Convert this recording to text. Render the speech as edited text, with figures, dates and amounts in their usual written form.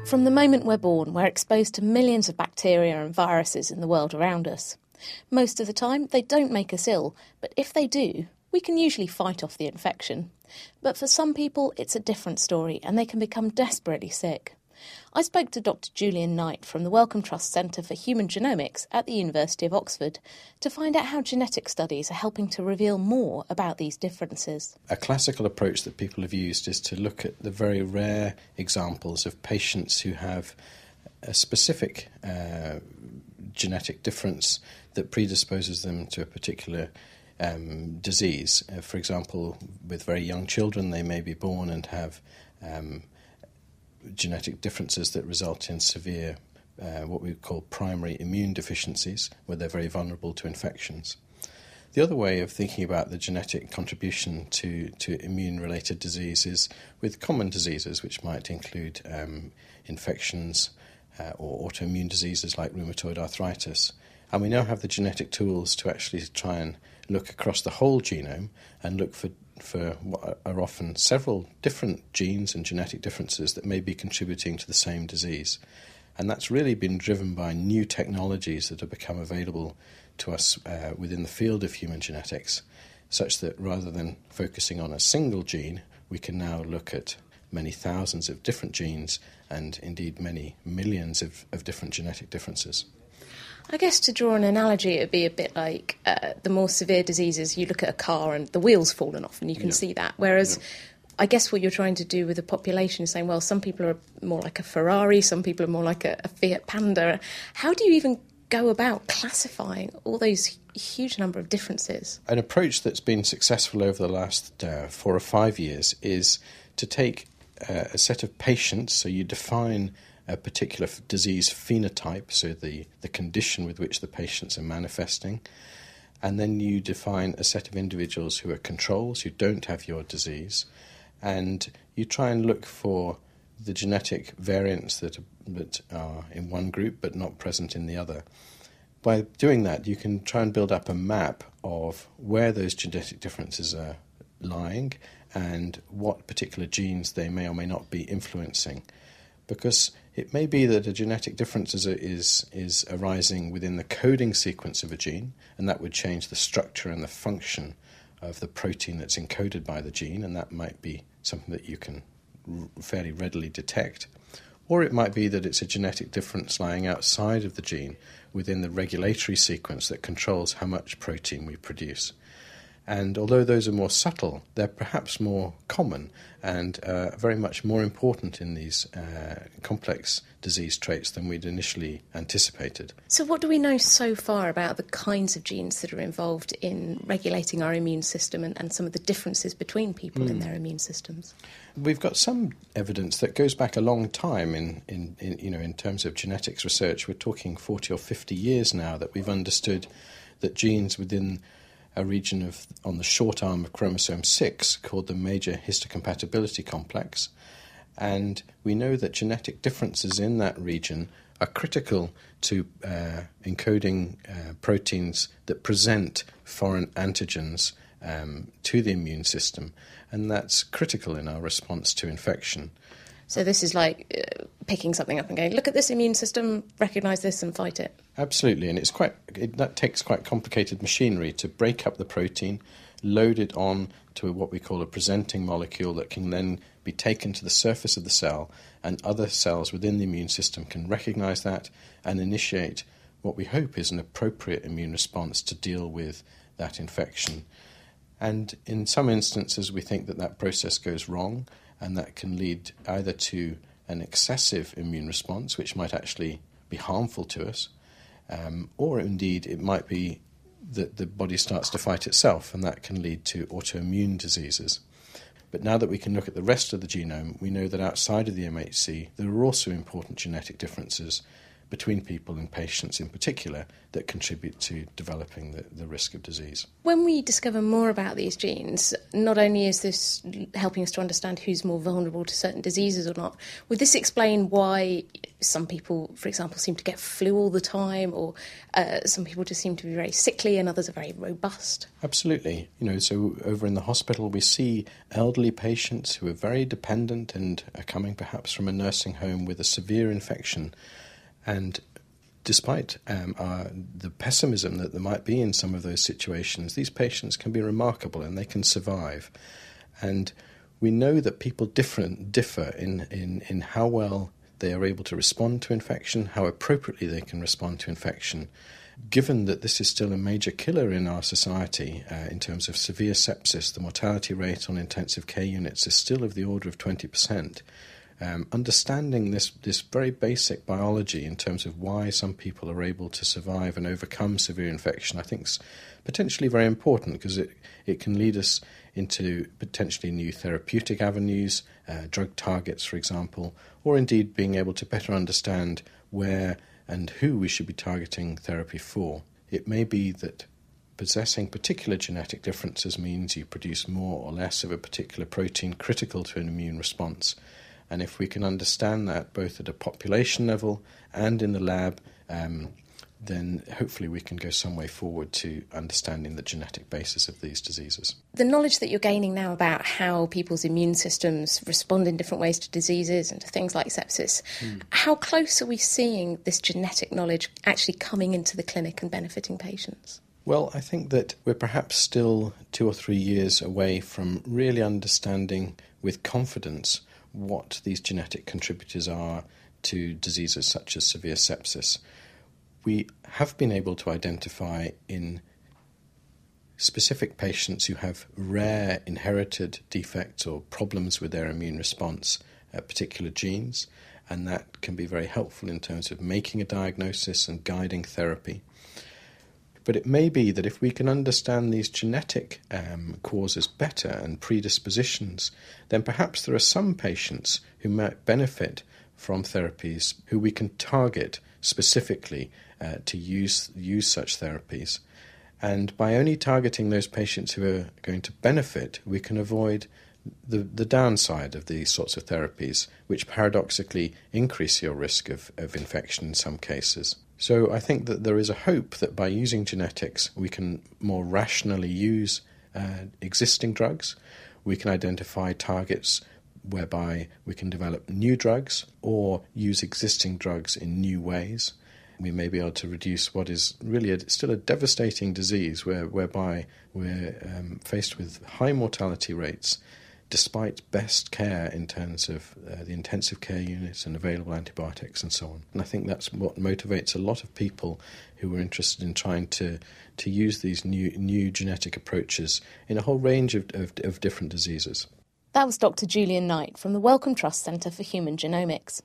From the moment we're born, we're exposed to millions of bacteria and viruses in the world around us. Most of the time, they don't make us ill, but if they do, we can usually fight off the infection. But for some people, it's a different story, and they can become desperately sick. I spoke to Dr. Julian Knight from the Wellcome Trust Centre for Human Genomics at the University of Oxford to find out how genetic studies are helping to reveal more about these differences. A classical approach that people have used is to look at the very rare examples of patients who have a specific genetic difference that predisposes them to a particular disease. For example, with very young children, they may be born and have genetic differences that result in severe, what we call primary immune deficiencies, where they're very vulnerable to infections. The other way of thinking about the genetic contribution to immune-related disease is with common diseases, which might include infections or autoimmune diseases like rheumatoid arthritis. And we now have the genetic tools to actually try and look across the whole genome and look for what are often several different genes and genetic differences that may be contributing to the same disease. And that's really been driven by new technologies that have become available to us within the field of human genetics, such that rather than focusing on a single gene, we can now look at many thousands of different genes and indeed many millions of different genetic differences. I guess to draw an analogy, it would be a bit like the more severe diseases, you look at a car and the wheel's fallen off and you can see that. Whereas I guess what you're trying to do with the population is saying, well, some people are more like a Ferrari, some people are more like a Fiat Panda. How do you even go about classifying all those huge number of differences? An approach that's been successful over the last 4 or 5 years is to take a set of patients, so you define a particular disease phenotype, so the condition with which the patients are manifesting, and then you define a set of individuals who are controls, who don't have your disease, and you try and look for the genetic variants that are in one group but not present in the other. By doing that, you can try and build up a map of where those genetic differences are lying and what particular genes they may or may not be influencing. Because it may be that a genetic difference is arising within the coding sequence of a gene, and that would change the structure and the function of the protein that's encoded by the gene, and that might be something that you can fairly readily detect. Or it might be that it's a genetic difference lying outside of the gene within the regulatory sequence that controls how much protein we produce. And although those are more subtle, they're perhaps more common and very much more important in these complex disease traits than we'd initially anticipated. So what do we know so far about the kinds of genes that are involved in regulating our immune system and some of the differences between people in their immune systems? We've got some evidence that goes back a long time in terms of genetics research. We're talking 40 or 50 years now that we've understood that genes within a region on the short arm of chromosome 6 called the major histocompatibility complex. And we know that genetic differences in that region are critical to encoding proteins that present foreign antigens to the immune system. And that's critical in our response to infection. So this is like picking something up and going, look at this immune system, recognise this and fight it. Absolutely, and that takes quite complicated machinery to break up the protein, load it on to what we call a presenting molecule that can then be taken to the surface of the cell, and other cells within the immune system can recognise that and initiate what we hope is an appropriate immune response to deal with that infection. And in some instances we think that process goes wrong, and that can lead either to an excessive immune response, which might actually be harmful to us, or indeed it might be that the body starts to fight itself, and that can lead to autoimmune diseases. But now that we can look at the rest of the genome, we know that outside of the MHC there are also important genetic differences between people and patients in particular that contribute to developing the risk of disease. When we discover more about these genes, not only is this helping us to understand who's more vulnerable to certain diseases or not, would this explain why some people, for example, seem to get flu all the time, or some people just seem to be very sickly and others are very robust? Absolutely. So over in the hospital we see elderly patients who are very dependent and are coming perhaps from a nursing home with a severe infection. And despite the pessimism that there might be in some of those situations, these patients can be remarkable and they can survive. And we know that people differ in how well they are able to respond to infection, how appropriately they can respond to infection. Given that this is still a major killer in our society in terms of severe sepsis, the mortality rate on intensive care units is still of the order of 20%. Understanding this very basic biology in terms of why some people are able to survive and overcome severe infection, I think is potentially very important, because it can lead us into potentially new therapeutic avenues, drug targets, for example, or indeed being able to better understand where and who we should be targeting therapy for. It may be that possessing particular genetic differences means you produce more or less of a particular protein critical to an immune response. And if we can understand that both at a population level and in the lab, then hopefully we can go some way forward to understanding the genetic basis of these diseases. The knowledge that you're gaining now about how people's immune systems respond in different ways to diseases and to things like sepsis, how close are we seeing this genetic knowledge actually coming into the clinic and benefiting patients? Well, I think that we're perhaps still 2 or 3 years away from really understanding with confidence what these genetic contributors are to diseases such as severe sepsis. We have been able to identify in specific patients who have rare inherited defects or problems with their immune response particular genes, and that can be very helpful in terms of making a diagnosis and guiding therapy. But it may be that if we can understand these genetic causes better and predispositions, then perhaps there are some patients who might benefit from therapies who we can target specifically to use such therapies. And by only targeting those patients who are going to benefit, we can avoid the downside of these sorts of therapies, which paradoxically increase your risk of infection in some cases. So I think that there is a hope that by using genetics we can more rationally use existing drugs. We can identify targets whereby we can develop new drugs or use existing drugs in new ways. We may be able to reduce what is really still a devastating disease whereby we're faced with high mortality rates despite best care in terms of the intensive care units and available antibiotics and so on. And I think that's what motivates a lot of people who are interested in trying to use these new genetic approaches in a whole range of different diseases. That was Dr. Julian Knight from the Wellcome Trust Centre for Human Genomics.